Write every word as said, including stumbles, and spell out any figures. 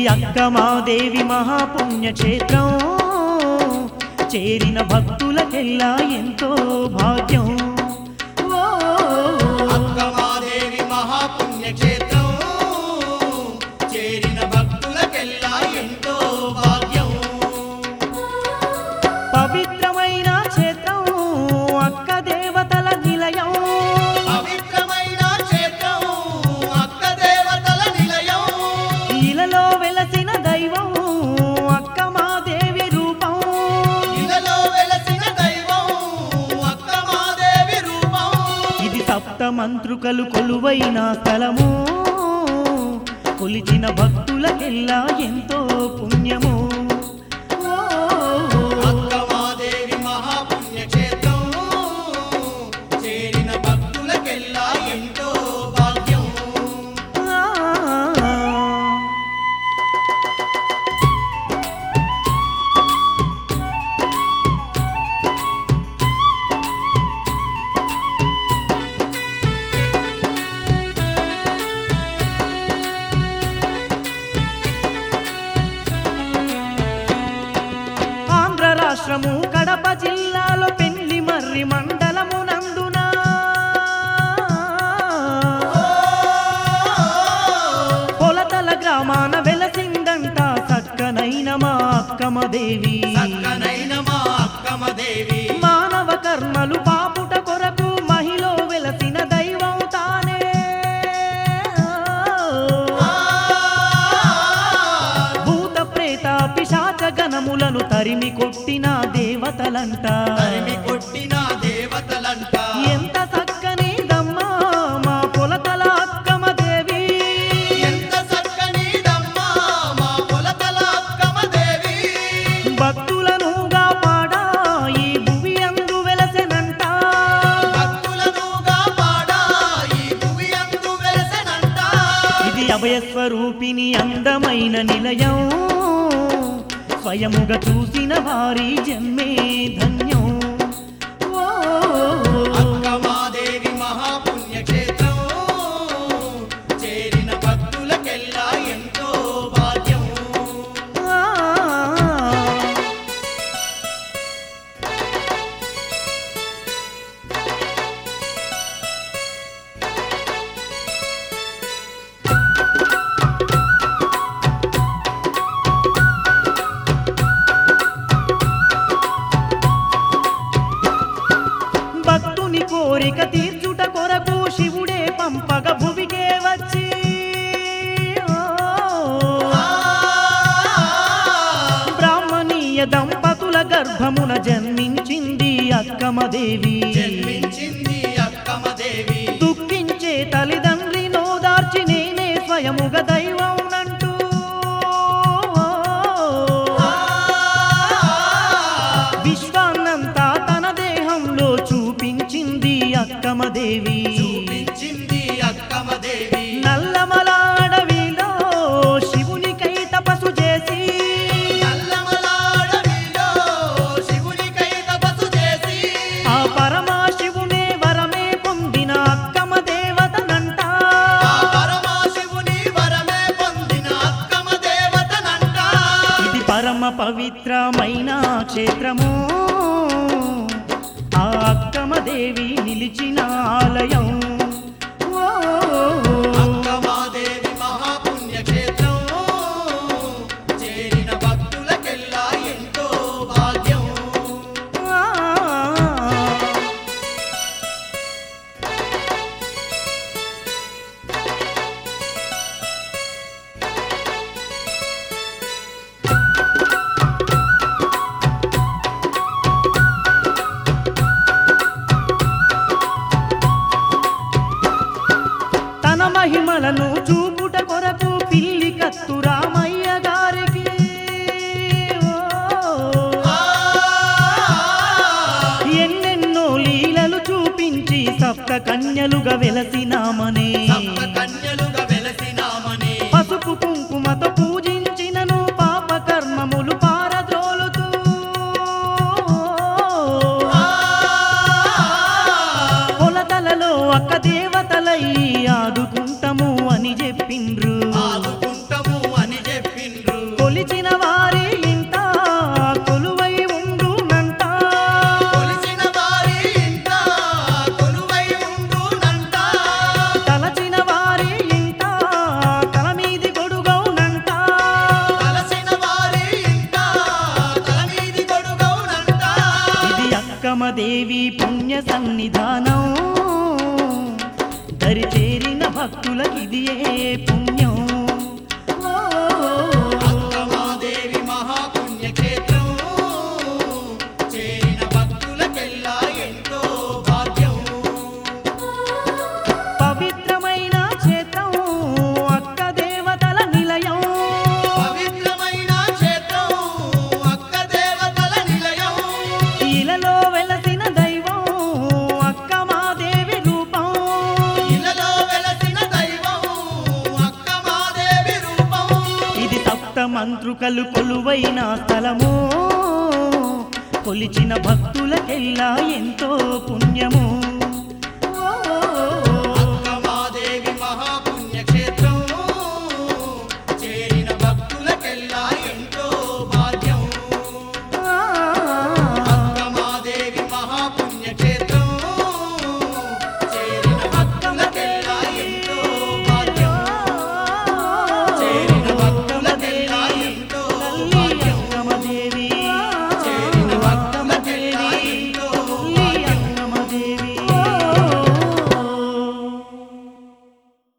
అక్కమాదేవి మహాపుణ్యక్షేత్రం చేరిన భక్తులకెల్లా ఎంతో భాగ్యం. అక్కమాదేవి మహాపుణ్యక్షేత్రం చేరిన భక్తులకెల్లా ఎంతో భాగ్యం. పవిత్రమైన క్షేత్రం అక్క దేవతల నిలయం. పవిత్రమైన క్షేత్రం అక్క దేవతల నిలయం. ఇలలో వెలసిన దైవం అక్కమాదేవి రూపం. ఇలలో వెలసిన దైవం అక్కమాదేవి రూపం. ఇది సప్త మంత్రుకలు కొలువైన స్థలము కొలిచిన భక్తులకెల్లా ఎంతో పుణ్యము. అక్కమాదేవి మహాపుణ్యక్షేత్రం చేరిన భక్తులకెల్లా ఎంతో భాగ్యం. ఆంధ్ర రాష్ట్రము కడప జిల్లాలో పెళ్లి మర్రి మండలము నందున పొలతల గ్రామాన వెలసిందంట చక్కనైన మా అక్కమదేవి. చక్కనైన మా అక్కమదేవి మానవ కర్మలు పాపుట కొరకు మహిళ వెలసిన దైవం తానే. భూత ప్రేత పిశాచ గణములను తరిమి కొట్టిన దేవతలంట. తరిమి కొట్టిన దేవతలంట. ఎంత చక్కని దమ్మా మా పొలతల అక్కమదేవి. ఎంత చక్కనిదమ్మా మా కొలతల అక్కమదేవి. భక్తులను కాపాడా ఈ భువి అందు వెలసెనంట. భక్తులను కాపాడా ఈ భువి అందు వెలసెనంట. ఇది అభయస్వరూపిణి అందమైన నిలయం. స్వయముగా చూసిన వారి జన్మే ధన్యం. ఓ అక్కమాదేవి మహాపుణ్యక్షేత్రం చేరిన భక్తులకెల్లా ఎంతో భాగ్యం. ఆ. భక్తుని కోరిక తీర్చుట కొరకు శివుడే పంపగ భువికే వచ్చి ఓ, బ్రాహ్మణీయ దంపతుల గర్భమున జన్మించింది అక్కమదేవి. జన్మించింది అక్కమదేవి. దుఃఖించే తల్లిదండ్రి నోదార్చి నేనే స్వయముగ దైవం నంటూ విశ్వాన్నంతా తన దేహంలో చూపించింది అక్కమదేవి. చూపించింది అక్కమదేవి. నల్లమల అడవిలో శివునికై తపస్సు చేసి నల్లమల అడవిలో శివునికై తపస్సు చేసి ఆ పరమాశివునే వరమే పొందిన అక్కమ దేవతనంట. ఆ పరమశివుని వరమే పొందిన అక్కమదేవతనంట. ఇది పరమ పవిత్రమైన క్షేత్రము ఆ అక్కమదేవి నిలిచిన ఆలయం. ఓ అక్కమాదేవి మహాపుణ్యక్షేత్రం చేరిన భక్తులకెల్లా ఎంతో భాగ్యం. ఆ. తన మహిమలను చూపుట కొరకు పిల్లి కత్తు రామయ్య గారికి ఓ, ఎన్నెన్నో లీలలు చూపించి సప్త కన్యలుగా వెలసినామనే. సప్త కన్యలుగా వెలసినామని పసుపు కుంకుమతో పూజించినను పాప కర్మములు పారద్రోలుతూ పొలతలలో అక్క దేవతలై ఆదుకుంటము అని చెప్పిండ్రు. ఆదుకుంటము అని చెప్పిండ్రు. దేవి పుణ్య సన్నిధానం దరి చేరిన భక్తులకిదియే పుణ్యం ఓ, అక్కమాదేవి మహాపుణ్యక్షేత్రం చేరిన భక్తులకెల్లా ఎంతో భాగ్యం. పవిత్రమైన క్షేత్రం అక్క దేవతల నిలయం పవిత్రమైన క్షేత్రం అక్క దేవతల నిలయం. ఇలలో వెలసిన దైవం అక్క మాదేవి రూపం ఇలలో వెలసిన దైవం అక్కమాదేవి రూపం. ఇది సప్త మంత్రుకలు కొలువైన స్థలము కొలిచిన భక్తులకెల్లా ఎంతో పుణ్యము